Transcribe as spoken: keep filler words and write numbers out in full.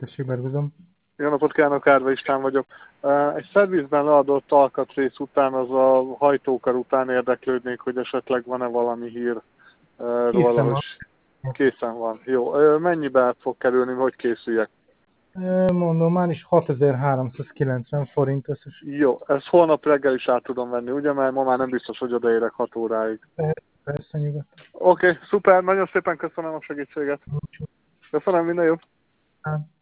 Tessék, berúgom. Jó napot kívánok, Árva István vagyok. Egy szervizben leadott alkatrész után, az a hajtókar után érdeklődnék, hogy esetleg van-e valami hír róla, Készen hogy van. készen van. Jó, mennyibe fog kerülni, hogy készüljek? Mondom, már is hatezer-háromszázkilencven forint összes. Jó, ezt holnap reggel is át tudom venni, ugye? Mert ma már nem biztos, hogy odaérek hat óráig. Persze, nyugodt. Oké, okay, szuper, nagyon szépen köszönöm a segítséget. Köszönöm, minden jobb.